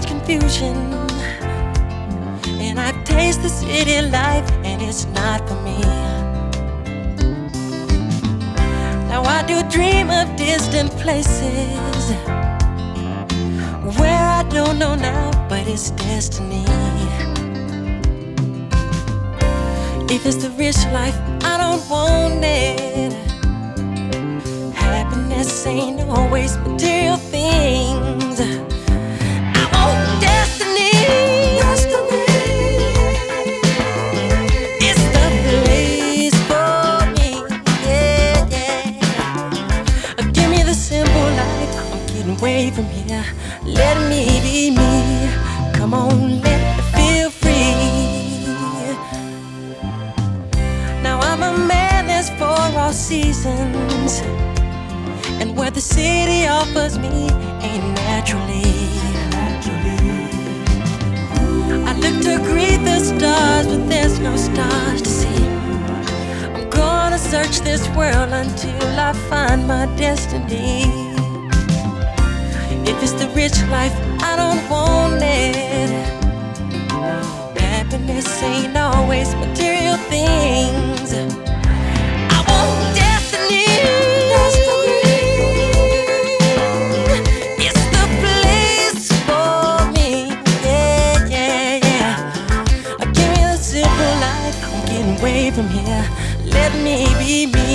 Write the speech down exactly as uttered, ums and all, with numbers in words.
much confusion, and I've tasted city life, and it's not for me. Now I do dream of distant places where I don't know now, but it's destiny. If it's the rich life, I don't want it. Happiness ain't always material things. I want destiny. Destiny. It's the place for me. Yeah, yeah. Give me the simple life. I'm getting away from here. Let me be me. Come on, let me feel free. Now I'm a man that's for all seasons, and what the city offers me ain't naturally. I look to greet the stars, but there's no stars to see. I'm gonna search this world until I find my destiny. If it's the rich life, I don't want it. Happiness ain't always material things. I want destiny. It's the place for me. Yeah, yeah, yeah. Give me the simple life. I'm getting away from here. Let me be me.